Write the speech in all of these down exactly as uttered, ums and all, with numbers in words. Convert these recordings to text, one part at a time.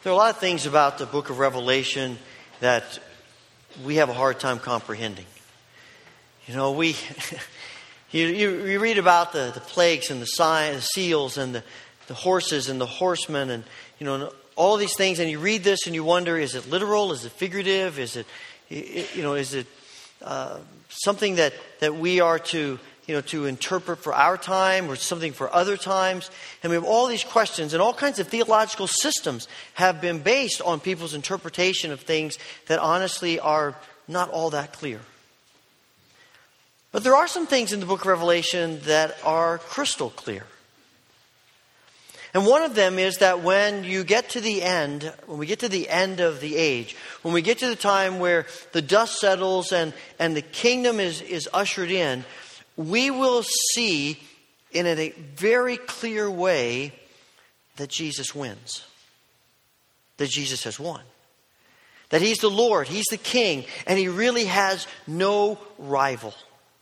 There are a lot of things about the book of Revelation that we have a hard time comprehending. You know, we you, you, you read about the, the plagues and the signs, the seals and the, the horses and the horsemen and, you know, all these things. And you read this and you wonder, is it literal? Is it figurative? Is it, you know, is it uh, something that, that we are to... you know, to interpret for our time or something for other times. And we have all these questions, and all kinds of theological systems have been based on people's interpretation of things that honestly are not all that clear. But there are some things in the book of Revelation that are crystal clear. And one of them is that when you get to the end, when we get to the end of the age, when we get to the time where the dust settles and, and the kingdom is, is ushered in, we will see in a very clear way that Jesus wins. That Jesus has won. That He's the Lord, He's the King, and He really has no rival.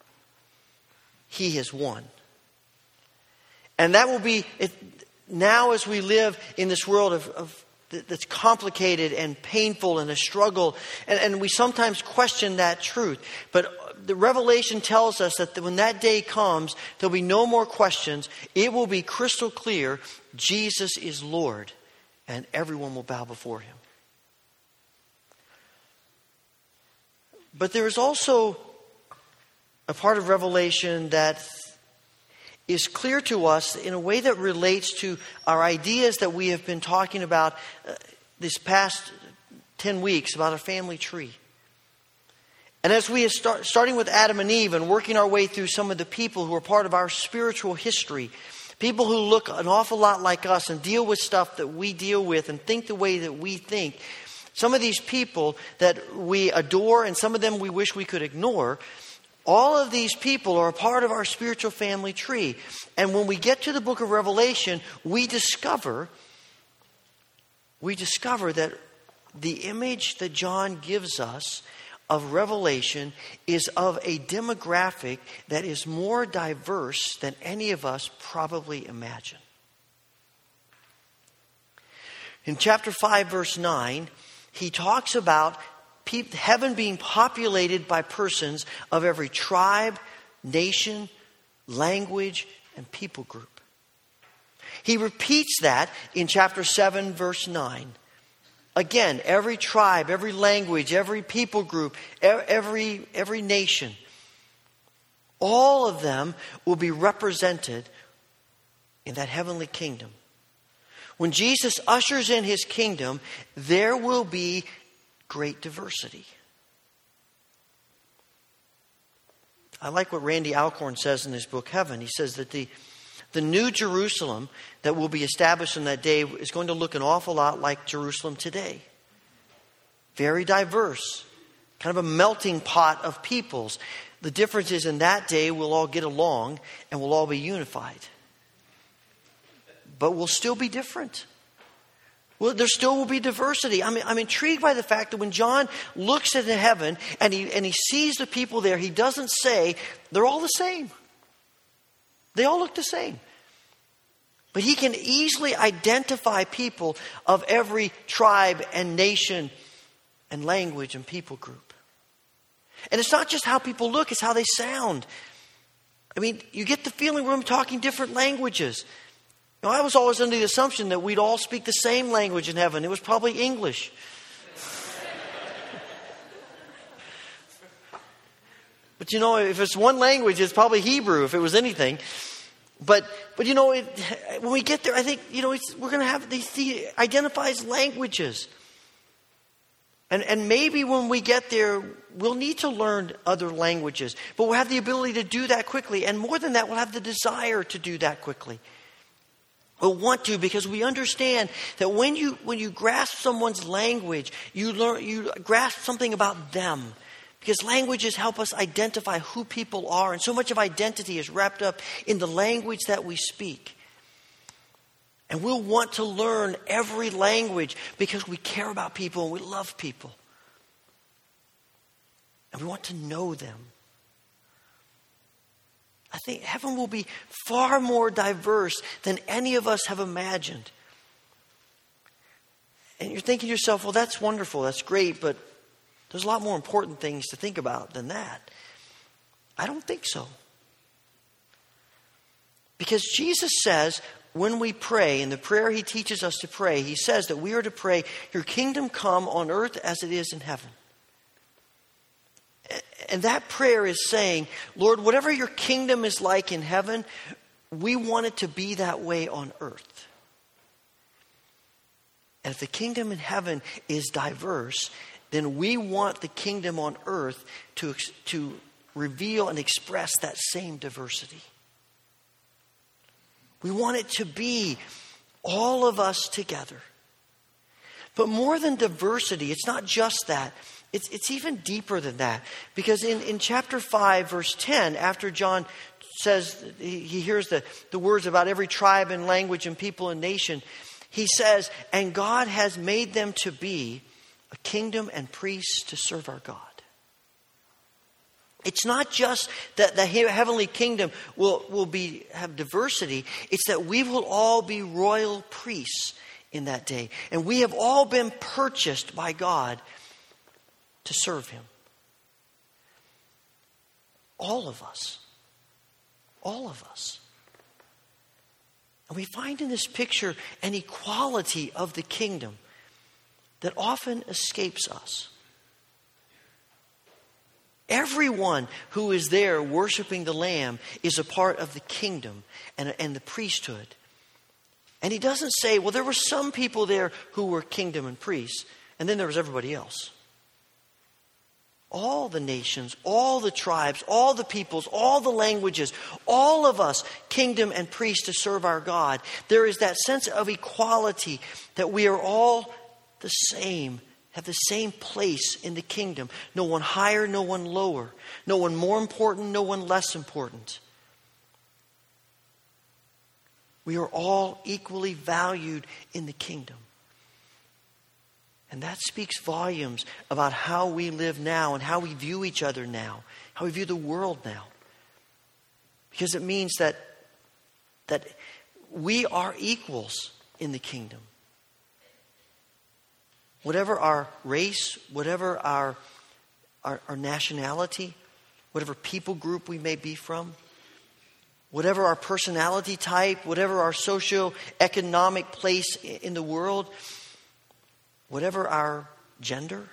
He has won. And that will be, it, now as we live in this world of, of that's complicated and painful and a struggle, and, and we sometimes question that truth. But the Revelation tells us that when that day comes, there'll be no more questions. It will be crystal clear. Jesus is Lord, and everyone will bow before Him. But there is also a part of Revelation that is clear to us in a way that relates to our ideas that we have been talking about uh, this past ten weeks about a family tree. And as we are start, starting with Adam and Eve and working our way through some of the people who are part of our spiritual history, people who look an awful lot like us and deal with stuff that we deal with and think the way that we think, some of these people that we adore and some of them we wish we could ignore, all of these people are a part of our spiritual family tree. And when we get to the book of Revelation, we discover, we discover that the image that John gives us of Revelation is of a demographic that is more diverse than any of us probably imagine. In chapter five, verse nine, he talks about heaven being populated by persons of every tribe, nation, language, and people group. He repeats that in chapter seven, verse nine. Again, every tribe, every language, every people group, every, every nation, all of them will be represented in that heavenly kingdom. When Jesus ushers in His kingdom, there will be great diversity. I like what Randy Alcorn says in his book, Heaven. He says that the, the new Jerusalem that will be established on that day is going to look an awful lot like Jerusalem today. Very diverse. Kind of a melting pot of peoples. The difference is in that day we'll all get along and we'll all be unified. But we'll still be different. Well, there still will be diversity. I'm, I'm intrigued by the fact that when John looks into heaven and he, and he sees the people there, he doesn't say they're all the same. They all look the same. But he can easily identify people of every tribe and nation and language and people group. And it's not just how people look, it's how they sound. I mean, you get the feeling we're talking different languages. Now, I was always under the assumption that we'd all speak the same language in heaven. It was probably English. But you know, if it's one language, it's probably Hebrew, if it was anything. But, but you know, it, when we get there, I think, you know, it's, we're going to have these, these identifies languages. And, and maybe when we get there, we'll need to learn other languages. But we'll have the ability to do that quickly. And more than that, we'll have the desire to do that quickly. We'll want to, because we understand that when you when you grasp someone's language, you learn you grasp something about them. Because languages help us identify who people are, and so much of identity is wrapped up in the language that we speak. And we'll want to learn every language because we care about people and we love people. And we want to know them. I think heaven will be far more diverse than any of us have imagined. And you're thinking to yourself, well, that's wonderful, that's great, but there's a lot more important things to think about than that. I don't think so. Because Jesus says, when we pray, in the prayer he teaches us to pray, he says that we are to pray, your kingdom come on earth as it is in heaven. And that prayer is saying, Lord, whatever your kingdom is like in heaven, we want it to be that way on earth. And if the kingdom in heaven is diverse, then we want the kingdom on earth to, to reveal and express that same diversity. We want it to be all of us together. But more than diversity, it's not just that. It's, it's even deeper than that. Because in, in chapter five, verse ten, after John says, he, he hears the, the words about every tribe and language and people and nation, he says, and God has made them to be a kingdom and priests to serve our God. It's not just that the heavenly kingdom will, will be have diversity. It's that we will all be royal priests in that day. And we have all been purchased by God to serve him. All of us. All of us. And we find in this picture an equality of the kingdom that often escapes us. Everyone who is there worshiping the Lamb is a part of the kingdom and, and the priesthood. And he doesn't say, well, there were some people there who were kingdom and priests, and then there was everybody else. All the nations, all the tribes, all the peoples, all the languages, all of us, kingdom and priests to serve our God. There is that sense of equality that we are all the same, have the same place in the kingdom. No one higher, no one lower. No one more important, no one less important. We are all equally valued in the kingdom. And that speaks volumes about how we live now and how we view each other now, how we view the world now. Because it means that, that we are equals in the kingdom. Whatever our race, whatever our, our, our nationality, whatever people group we may be from, whatever our personality type, whatever our socioeconomic place in the world, whatever our gender.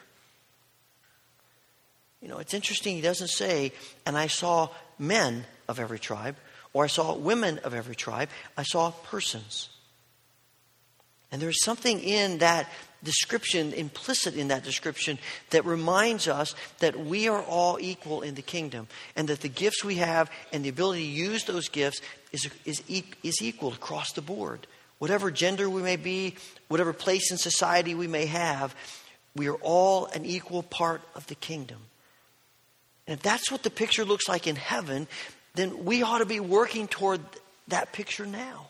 You know, it's interesting, he doesn't say, and I saw men of every tribe, or I saw women of every tribe. I saw persons. And there's something in that description, implicit in that description, that reminds us that we are all equal in the kingdom. And that the gifts we have and the ability to use those gifts is, is, is equal across the board. Whatever gender we may be, whatever place in society we may have, we are all an equal part of the kingdom. And if that's what the picture looks like in heaven, then we ought to be working toward that picture now.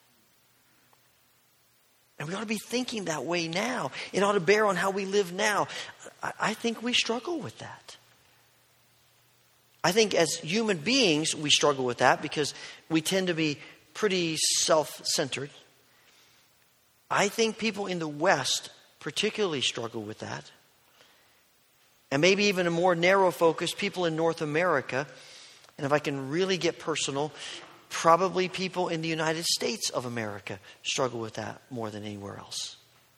And we ought to be thinking that way now. It ought to bear on how we live now. I, I think we struggle with that. I think as human beings, we struggle with that because we tend to be pretty self-centered. I think people in the West particularly struggle with that. And maybe even a more narrow focus, people in North America. And if I can really get personal, probably people in the United States of America struggle with that more than anywhere else.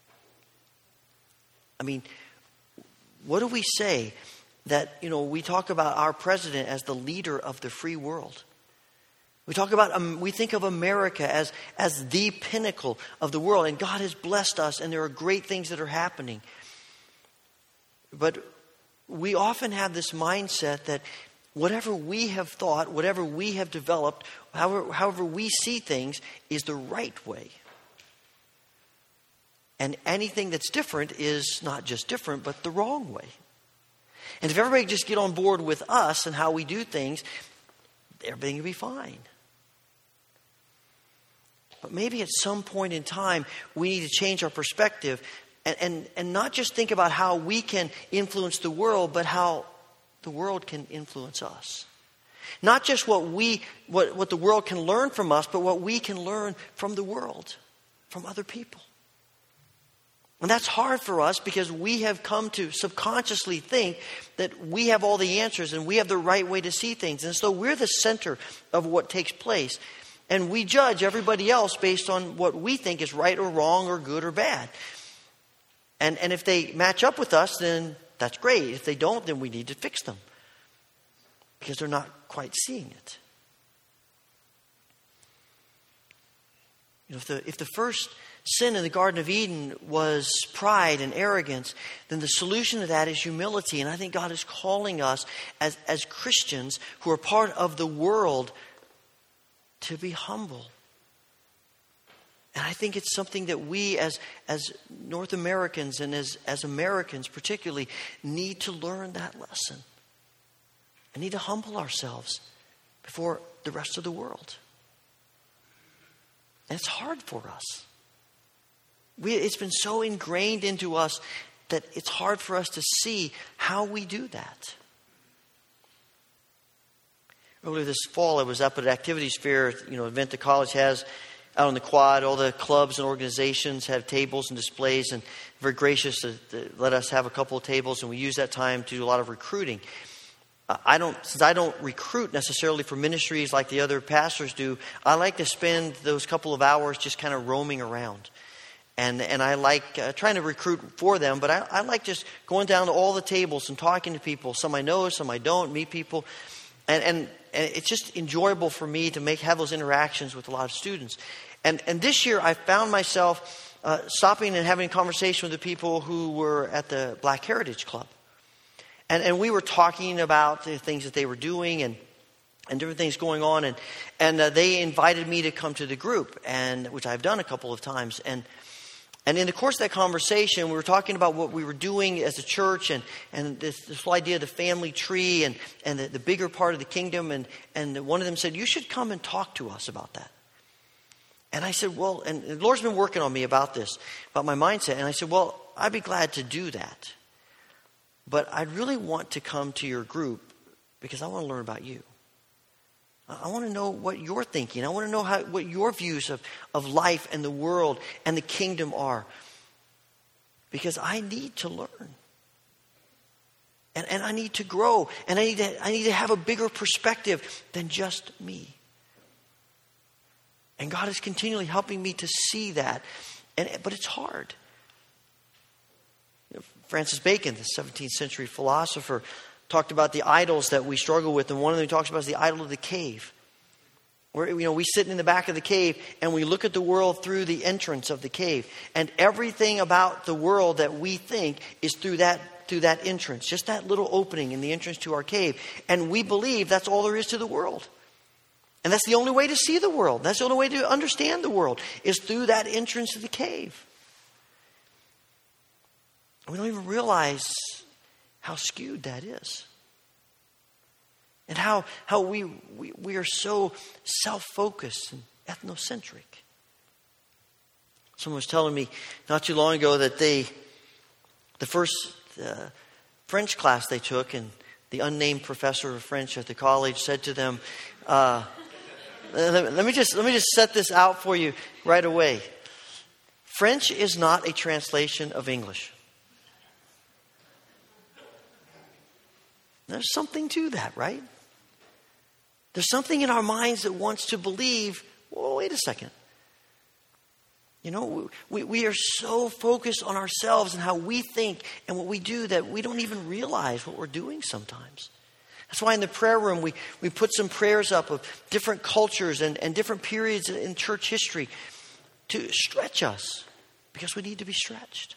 I mean, what do we say that, you know, we talk about our president as the leader of the free world. We talk about, um, we think of America as, as the pinnacle of the world. And God has blessed us and there are great things that are happening. But we often have this mindset that whatever we have thought, whatever we have developed, however, however we see things is the right way. And anything that's different is not just different, but the wrong way. And if everybody just get on board with us and how we do things, everything will be fine. But maybe at some point in time, we need to change our perspective and, and, and not just think about how we can influence the world, but how the world can influence us. Not just what we, what, what the world can learn from us, but what we can learn from the world, from other people. And that's hard for us because we have come to subconsciously think that we have all the answers and we have the right way to see things. And so we're the center of what takes place. And we judge everybody else based on what we think is right or wrong or good or bad. And, and if they match up with us, then that's great. If they don't, then we need to fix them because they're not quite seeing it. You know, if the, if the first sin in the Garden of Eden was pride and arrogance, then the solution to that is humility. And I think God is calling us as, as Christians who are part of the world to be humble. And I think it's something that we as, as North Americans and as, as Americans particularly need to learn that lesson. And need to humble ourselves before the rest of the world. And it's hard for us. We, it's been so ingrained into us that it's hard for us to see how we do that. Earlier this fall, I was up at an activities fair, you know, event the college has out on the quad. All the clubs and organizations have tables and displays, and very gracious to, to let us have a couple of tables, and we use that time to do a lot of recruiting. Uh, I don't, since I don't recruit necessarily for ministries like the other pastors do, I like to spend those couple of hours just kind of roaming around. And and I like uh, trying to recruit for them, but I, I like just going down to all the tables and talking to people. Some I know, some I don't, meet people. And, and, and it's just enjoyable for me to make have those interactions with a lot of students. And, and this year I found myself uh, stopping and having a conversation with the people who were at the Black Heritage Club. And, and we were talking about the things that they were doing and and different things going on. And, and uh, they invited me to come to the group, and which I've done a couple of times. And And in the course of that conversation, we were talking about what we were doing as a church and, and this, this whole idea of the family tree and, and the, the bigger part of the kingdom. And, and one of them said, you should come and talk to us about that. And I said, well, and the Lord's been working on me about this, about my mindset. And I said, well, I'd be glad to do that. But I'd really want to come to your group because I want to learn about you. I want to know what you're thinking. I want to know how what your views of, of life and the world and the kingdom are. Because I need to learn. And, and I need to grow. And I need to, I need to have a bigger perspective than just me. And God is continually helping me to see that. And but it's hard. You know, Francis Bacon, the seventeenth century philosopher, talked about the idols that we struggle with, and one of them he talks about is the idol of the cave. Where, you know, we sit in the back of the cave and we look at the world through the entrance of the cave, and everything about the world that we think is through that through that entrance, just that little opening in the entrance to our cave, and we believe that's all there is to the world, and that's the only way to see the world. That's the only way to understand the world is through that entrance of the cave. We don't even realize how skewed that is. And how how we, we, we are so self-focused and ethnocentric. Someone was telling me not too long ago that they, the first uh, French class they took, and the unnamed professor of French at the college said to them, uh, let, let me just let me just set this out for you right away. French is not a translation of English. There's something to that, right? There's something in our minds that wants to believe, well, wait a second. You know, we, we are so focused on ourselves and how we think and what we do that we don't even realize what we're doing sometimes. That's why in the prayer room we, we put some prayers up of different cultures and, and different periods in church history to stretch us because we need to be stretched.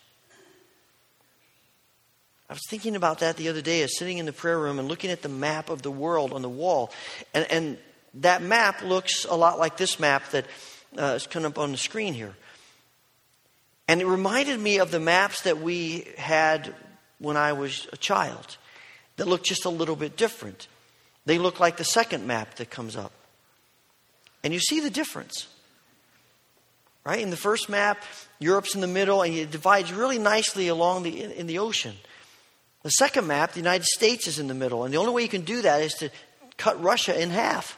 I was thinking about that the other day as sitting in the prayer room and looking at the map of the world on the wall. And, and that map looks a lot like this map that uh, is coming up on the screen here. And it reminded me of the maps that we had when I was a child that looked just a little bit different. They look like the second map that comes up. And you see the difference. Right? In the first map, Europe's in the middle and it divides really nicely along the in, in the ocean. The second map, the United States is in the middle. And the only way you can do that is to cut Russia in half.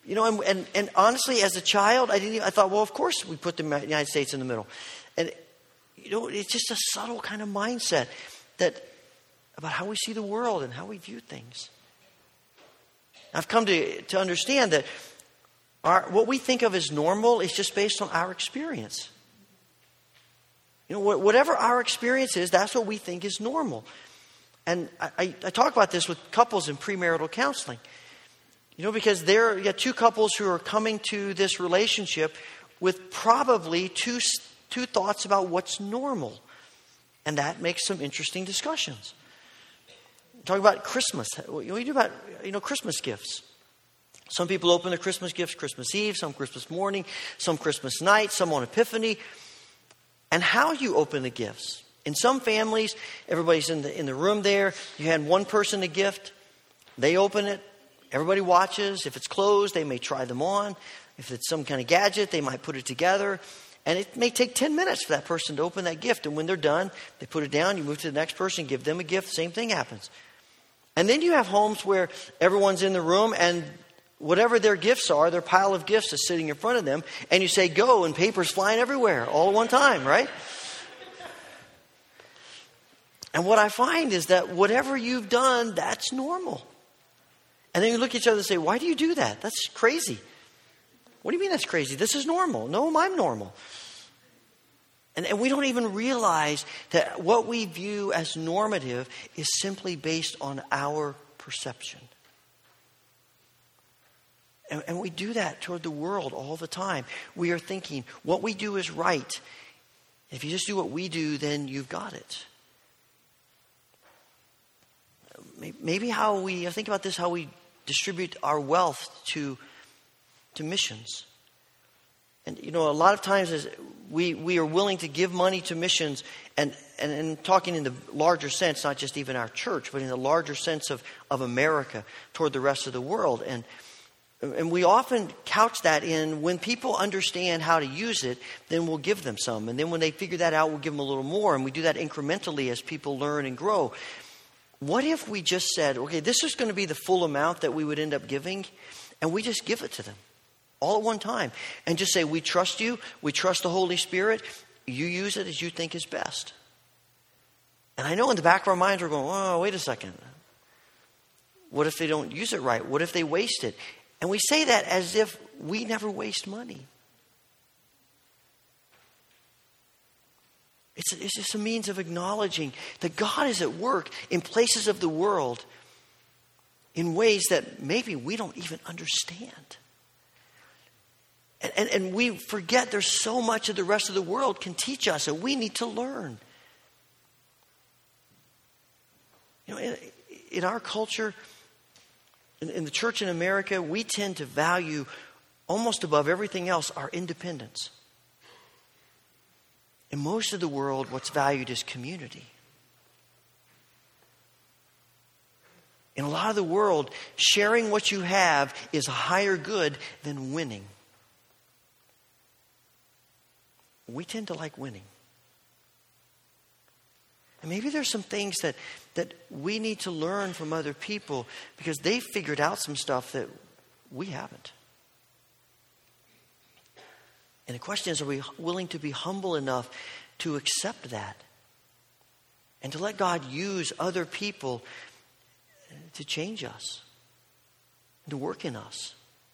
You know, and, and, and honestly, as a child, I didn't. Even, I thought, well, of course we put the United States in the middle. And, you know, it's just a subtle kind of mindset that about how we see the world and how we view things. I've come to, to understand that our, what we think of as normal is just based on our experience. You know, whatever our experience is, that's what we think is normal. And I, I, I talk about this with couples in premarital counseling. You know, because there you got two couples who are coming to this relationship with probably two, two thoughts about what's normal. And that makes some interesting discussions. Talk about Christmas. What do you do about, you know, Christmas gifts? Some people open their Christmas gifts Christmas Eve, some Christmas morning, some Christmas night, some on Epiphany. And how you open the gifts. In some families, everybody's in the in the room there. You hand one person a gift. They open it. Everybody watches. If it's closed, they may try them on. If it's some kind of gadget, they might put it together. And it may take ten minutes for that person to open that gift. And when they're done, they put it down. You move to the next person, give them a gift. Same thing happens. And then you have homes where everyone's in the room and whatever their gifts are, their pile of gifts is sitting in front of them. And you say, go, and paper's flying everywhere all at one time, right? And what I find is that whatever you've done, that's normal. And then you look at each other and say, why do you do that? That's crazy. What do you mean that's crazy? This is normal. No, I'm normal. And, and we don't even realize that what we view as normative is simply based on our perception. And, and we do that toward the world all the time. We are thinking what we do is right. If you just do what we do, then you've got it. Maybe how we, I think about this, how we distribute our wealth to, to missions. And, you know, a lot of times as we, we are willing to give money to missions, and, and, and talking in the larger sense, not just even our church, but in the larger sense of, of America toward the rest of the world. And, and we often couch that in when people understand how to use it, then we'll give them some. And then when they figure that out, we'll give them a little more. And we do that incrementally as people learn and grow. What if we just said, okay, this is going to be the full amount that we would end up giving, and we just give it to them all at one time and just say, we trust you, we trust the Holy Spirit, you use it as you think is best. And I know in the back of our minds we're going, oh, wait a second. What if they don't use it right? What if they waste it? And we say that as if we never waste money. It's, it's just a means of acknowledging that God is at work in places of the world in ways that maybe we don't even understand. And, and, and we forget there's so much that the rest of the world can teach us and we need to learn. You know, in, in our culture, in, in the church in America, we tend to value almost above everything else our independence. In most of the world, what's valued is community. In a lot of the world, sharing what you have is a higher good than winning. We tend to like winning. And maybe there's some things that, that we need to learn from other people because they figured out some stuff that we haven't. And the question is, are we willing to be humble enough to accept that? And to let God use other people to change us, to work in us.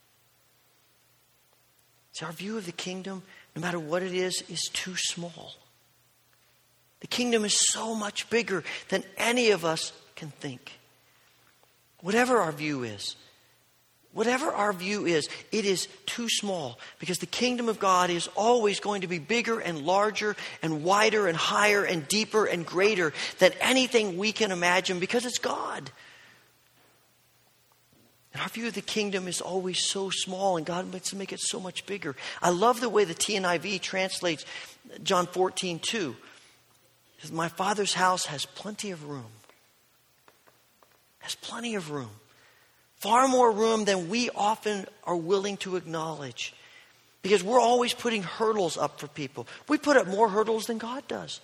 See, our view of the kingdom, no matter what it is, is too small. The kingdom is so much bigger than any of us can think. Whatever our view is, Whatever our view is, it is too small because the kingdom of God is always going to be bigger and larger and wider and higher and deeper and greater than anything we can imagine because it's God. And our view of the kingdom is always so small and God wants to make it so much bigger. I love the way the T N I V translates John fourteen two. It says, my Father's house has plenty of room. Has plenty of room. Far more room than we often are willing to acknowledge. Because we're always putting hurdles up for people. We put up more hurdles than God does.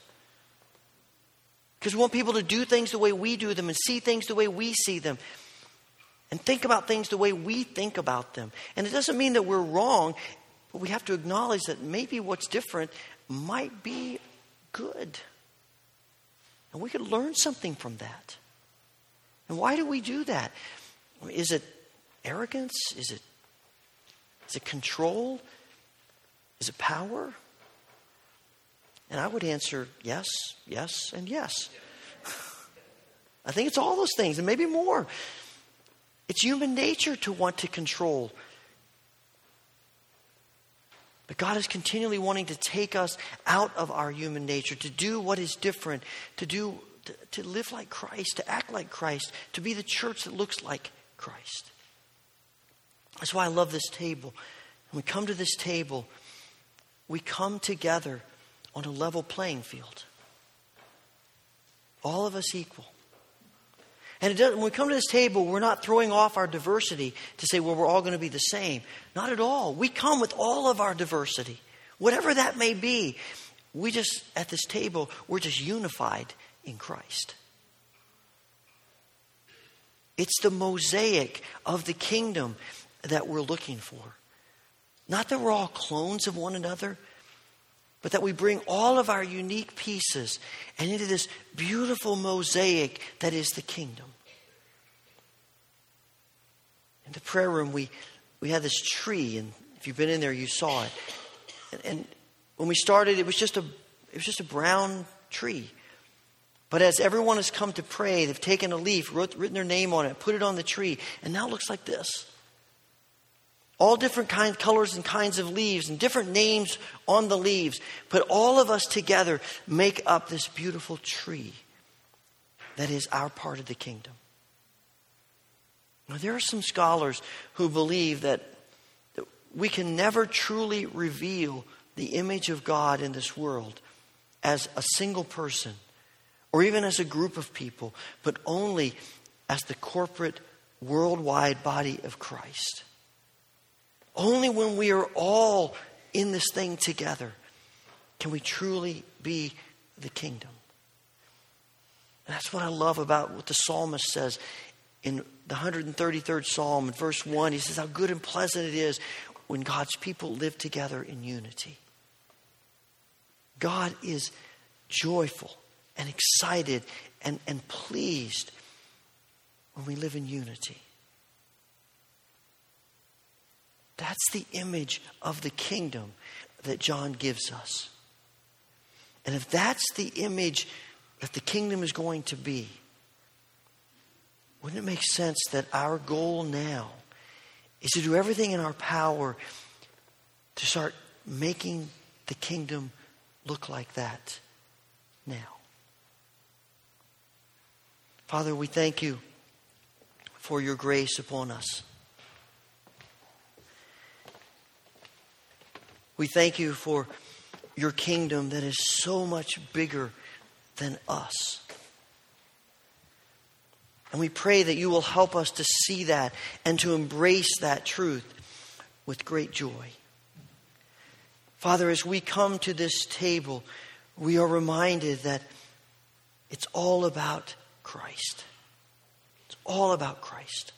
Because we want people to do things the way we do them and see things the way we see them. and think about things the way we think about them. And it doesn't mean that we're wrong, but we have to acknowledge that maybe what's different might be good. And we could learn something from that. And why do we do that? Is it arrogance? Is it, is it control? Is it power? And I would answer yes, yes, and yes. I think it's all those things and maybe more. It's human nature to want to control. But God is continually wanting to take us out of our human nature, to do what is different, to do, to, to live like Christ, to act like Christ, to be the church that looks like Christ. That's why I love this table. When we come to this table, we come together on a level playing field. All of us equal. And it doesn't, when we come to this table, we're not throwing off our diversity to say, well, we're all going to be the same. Not at all. We come with all of our diversity, whatever that may be. We just, at this table, we're just unified in Christ. It's the mosaic of the kingdom that we're looking for. Not that we're all clones of one another, but that we bring all of our unique pieces and into this beautiful mosaic that is the kingdom. In the prayer room, we, we had this tree, and if you've been in there, you saw it. And, and when we started, it was just a it was just a brown tree. But as everyone has come to pray, they've taken a leaf, wrote, written their name on it, put it on the tree, and now it looks like this. All different kind, colors and kinds of leaves and different names on the leaves. But all of us together make up this beautiful tree that is our part of the kingdom. Now, there are some scholars who believe that, that we can never truly reveal the image of God in this world as a single person or even as a group of people, but only as the corporate worldwide body of Christ. Only when we are all in this thing together can we truly be the kingdom. And that's what I love about what the psalmist says in the one hundred thirty-third Psalm, in verse one. He says how good and pleasant it is when God's people live together in unity. God is joyful and excited and, and pleased when we live in unity. That's the image of the kingdom that John gives us. And if that's the image that the kingdom is going to be, wouldn't it make sense that our goal now is to do everything in our power to start making the kingdom look like that now? Father, we thank you for your grace upon us. We thank you for your kingdom that is so much bigger than us. And we pray that you will help us to see that and to embrace that truth with great joy. Father, as we come to this table, we are reminded that it's all about Christ. It's all about Christ.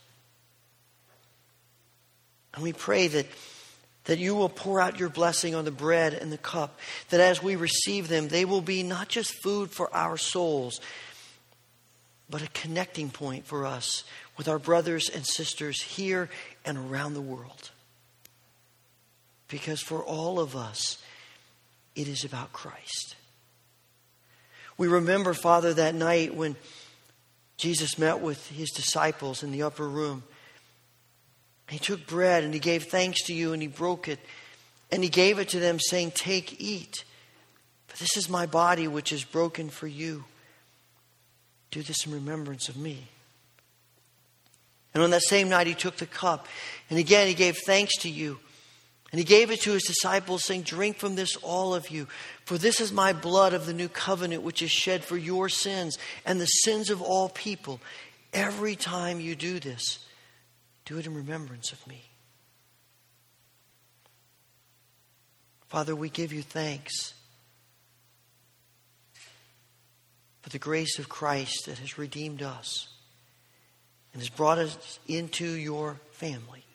And we pray that that you will pour out your blessing on the bread and the cup, that as we receive them, they will be not just food for our souls, but a connecting point for us with our brothers and sisters here and around the world. Because for all of us, it is about Christ. We remember, Father, that night when Jesus met with his disciples in the upper room. He took bread and he gave thanks to you and he broke it. And he gave it to them saying, take, eat. For this is my body which is broken for you. Do this in remembrance of me. And on that same night he took the cup. And again he gave thanks to you. And he gave it to his disciples saying, drink from this all of you. For this is my blood of the new covenant which is shed for your sins and the sins of all people. Every time you do this, do it in remembrance of me. Father, we give you thanks for the grace of Christ that has redeemed us. and has brought us into your family.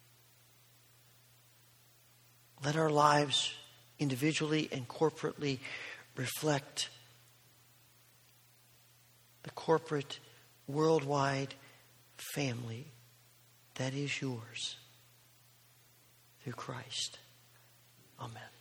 Let our lives individually and corporately reflect the corporate, worldwide family that is yours through Christ. Amen.